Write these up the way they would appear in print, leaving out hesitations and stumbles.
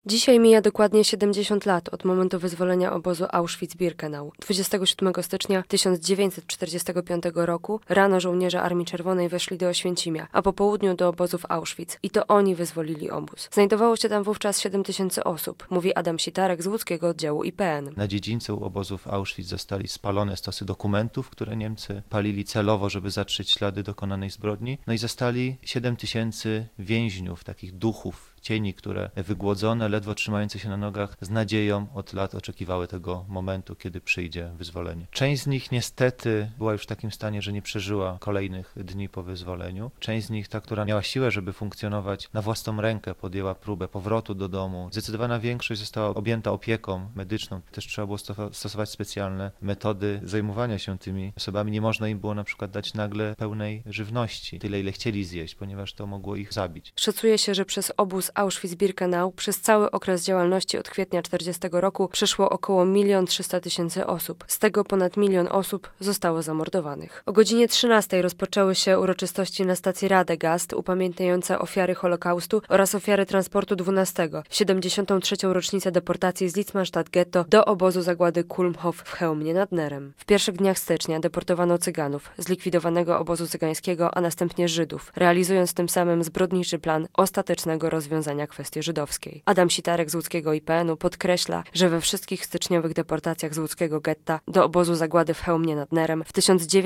Dzisiaj mija dokładnie 70 lat od momentu wyzwolenia obozu Auschwitz-Birkenau. 27 stycznia 1945 roku rano żołnierze Armii Czerwonej weszli do Oświęcimia, a po południu do obozów Auschwitz. I to oni wyzwolili obóz. Znajdowało się tam wówczas 7000 osób, mówi Adam Sitarek z łódzkiego oddziału IPN. Na dziedzińcu obozów Auschwitz zostali spalone stosy dokumentów, które Niemcy palili celowo, żeby zatrzeć ślady dokonanej zbrodni. No i zostali 7000 więźniów, takich duchów, cieni, które wygłodzone, ledwo trzymające się na nogach, z nadzieją od lat oczekiwały tego momentu, kiedy przyjdzie wyzwolenie. Część z nich niestety była już w takim stanie, że nie przeżyła kolejnych dni po wyzwoleniu. Część z nich, ta, która miała siłę, żeby funkcjonować na własną rękę, podjęła próbę powrotu do domu. Zdecydowana większość została objęta opieką medyczną. Też trzeba było stosować specjalne metody zajmowania się tymi osobami. Nie można im było na przykład dać nagle pełnej żywności, tyle ile chcieli zjeść, ponieważ to mogło ich zabić. Szacuje się, że przez obóz Auschwitz-Birkenau przez cały okres działalności od kwietnia 1940 roku przeszło około 1 300 000 osób. Z tego ponad 1 000 000 osób zostało zamordowanych. O godzinie 13 rozpoczęły się uroczystości na stacji Radegast upamiętniające ofiary Holokaustu oraz ofiary transportu 12, 73. rocznicę deportacji z Litzmannstadt Getto do obozu zagłady Kulmhof w Chełmie nad Nerem. W pierwszych dniach stycznia deportowano Cyganów, zlikwidowanego obozu cygańskiego, a następnie Żydów, realizując tym samym zbrodniczy plan ostatecznego rozwiązania kwestii żydowskiej. Adam Sitarek z łódzkiego IPN-u podkreśla, że we wszystkich styczniowych deportacjach z łódzkiego getta do obozu zagłady w Chełmie nad Nerem w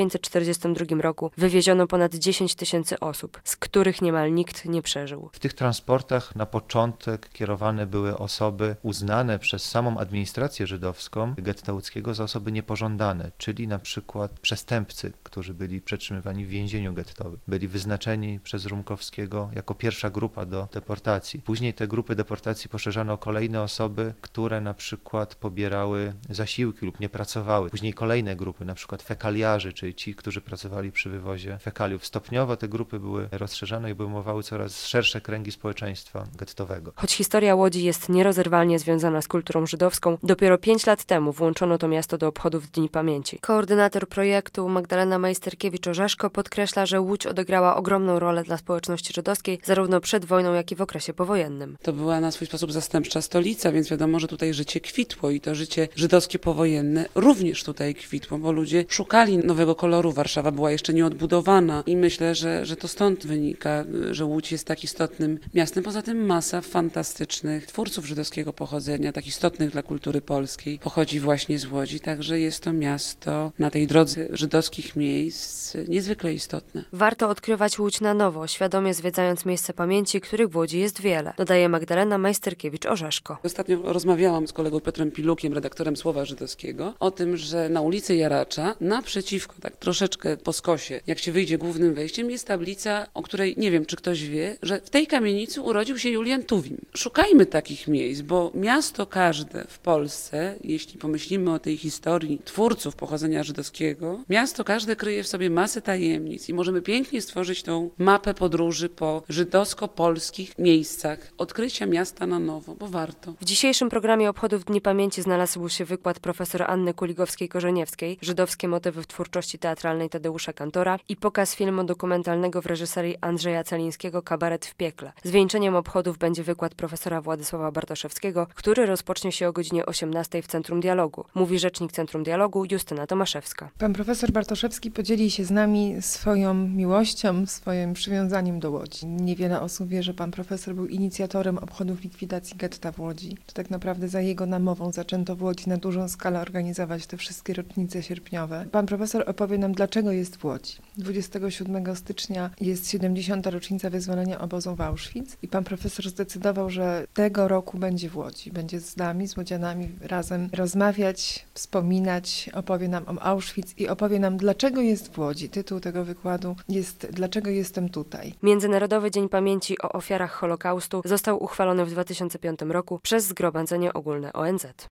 1942 roku wywieziono ponad 10 000 osób, z których niemal nikt nie przeżył. W tych transportach na początek kierowane były osoby uznane przez samą administrację żydowską getta łódzkiego za osoby niepożądane, czyli na przykład przestępcy, którzy byli przetrzymywani w więzieniu gettowym. Byli wyznaczeni przez Rumkowskiego jako pierwsza grupa do deportacji. Później te grupy deportacji poszerzano o kolejne osoby, które na przykład pobierały zasiłki lub nie pracowały. Później kolejne grupy, na przykład fekaliarzy, czyli ci, którzy pracowali przy wywozie fekaliów. Stopniowo te grupy były rozszerzane i obejmowały coraz szersze kręgi społeczeństwa gettowego. Choć historia Łodzi jest nierozerwalnie związana z kulturą żydowską, dopiero 5 lat temu włączono to miasto do obchodów Dni Pamięci. Koordynator projektu Magdalena Majsterkiewicz-Orzeszko podkreśla, że Łódź odegrała ogromną rolę dla społeczności żydowskiej zarówno przed wojną, jak i w okresie powojennym. To była na swój sposób zastępcza stolica, więc wiadomo, że tutaj życie kwitło i to życie żydowskie powojenne również tutaj kwitło, bo ludzie szukali nowego koloru. Warszawa była jeszcze nieodbudowana i myślę, że to stąd wynika, że Łódź jest tak istotnym miastem. Poza tym masa fantastycznych twórców żydowskiego pochodzenia, tak istotnych dla kultury polskiej, pochodzi właśnie z Łodzi, także jest to miasto na tej drodze żydowskich miejsc niezwykle istotne. Warto odkrywać Łódź na nowo, świadomie zwiedzając miejsca pamięci, których w Łodzi jest wiele, dodaje Magdalena Majsterkiewicz-Orzeszko. Ostatnio rozmawiałam z kolegą Piotrem Pilukiem, redaktorem Słowa Żydowskiego, o tym, że na ulicy Jaracza, naprzeciwko, tak troszeczkę po skosie, jak się wyjdzie głównym wejściem, jest tablica, o której nie wiem, czy ktoś wie, że w tej kamienicy urodził się Julian Tuwim. Szukajmy takich miejsc, bo miasto każde w Polsce, jeśli pomyślimy o tej historii twórców pochodzenia żydowskiego, miasto każde kryje w sobie masę tajemnic i możemy pięknie stworzyć tą mapę podróży po żydowsko-polskich miejscach, odkrycia miasta na nowo, bo warto. W dzisiejszym programie obchodów Dni Pamięci znalazł się wykład profesor Anny Kuligowskiej-Korzeniewskiej, żydowskie motywy w twórczości teatralnej Tadeusza Kantora i pokaz filmu dokumentalnego w reżyserii Andrzeja Celińskiego Kabaret w piekle. Zwieńczeniem obchodów będzie wykład profesora Władysława Bartoszewskiego, który rozpocznie się o godzinie 18 w Centrum Dialogu. Mówi rzecznik Centrum Dialogu Justyna Tomaszewska. Pan profesor Bartoszewski podzieli się z nami swoją miłością, swoim przywiązaniem do Łodzi. Niewiele osób wie, że pan profesor był inicjatorem obchodów likwidacji getta w Łodzi. To tak naprawdę za jego namową zaczęto w Łodzi na dużą skalę organizować te wszystkie rocznice sierpniowe. Pan profesor opowie nam, dlaczego jest w Łodzi. 27 stycznia jest 70. rocznica wyzwolenia obozu w Auschwitz i pan profesor zdecydował, że tego roku będzie w Łodzi. Będzie z nami, z łodzianami razem rozmawiać, wspominać, opowie nam o Auschwitz i opowie nam, dlaczego jest w Łodzi. Tytuł tego wykładu jest "Dlaczego jestem tutaj?". Międzynarodowy Dzień Pamięci o ofiarach Holokaustu został uchwalony w 2005 roku przez Zgromadzenie Ogólne ONZ.